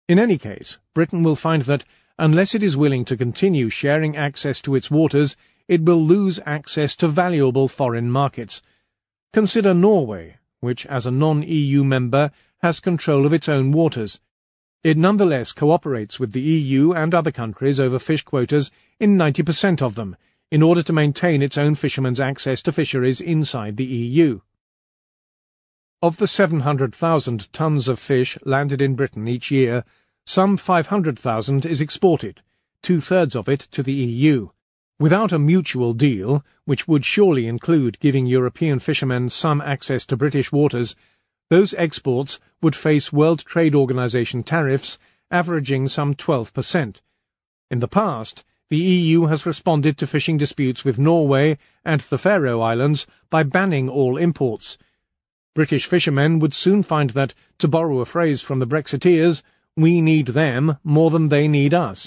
In any case, Britain will find that, unless it is willing to continue sharing access to its waters, it will lose access to valuable foreign markets. Consider Norway, which as a non-EU member has control of its own waters. It nonetheless cooperates with the EU and other countries over fish quotas in 90% of them, in order to maintain its own fishermen's access to fisheries inside the EU. Of the 700,000 tons of fish landed in Britain each year, some 500,000 is exported, 2/3 of it to the EU. Without a mutual deal, which would surely include giving European fishermen some access to British waters, those exports would face World Trade Organization tariffs averaging some 12%. In the past, the EU has responded to fishing disputes with Norway and the Faroe Islands by banning all imports. British fishermen would soon find that, to borrow a phrase from the Brexiteers, we need them more than they need us.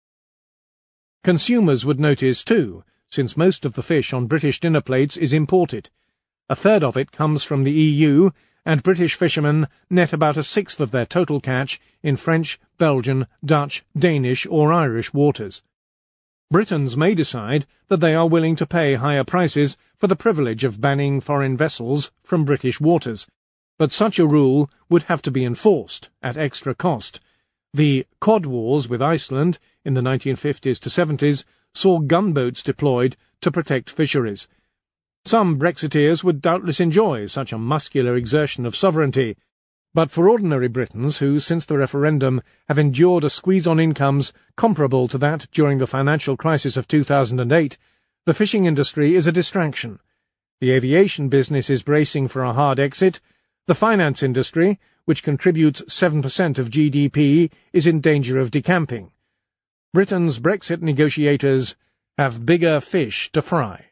Consumers would notice too, since most of the fish on British dinner plates is imported. 1/3 of it comes from the EU, and British fishermen net about 1/6 of their total catch in French, Belgian, Dutch, Danish or Irish waters. Britons may decide that they are willing to pay higher prices for the privilege of banning foreign vessels from British waters, but such a rule would have to be enforced at extra cost. The Cod Wars with Iceland in the 1950s to 70s saw gunboats deployed to protect fisheries. Some Brexiteers would doubtless enjoy such a muscular exertion of sovereignty, but for ordinary Britons who, since the referendum, have endured a squeeze on incomes comparable to that during the financial crisis of 2008, the fishing industry is a distraction. The aviation business is bracing for a hard exit. The finance industry, which contributes 7% of GDP, is in danger of decamping. Britain's Brexit negotiators have bigger fish to fry.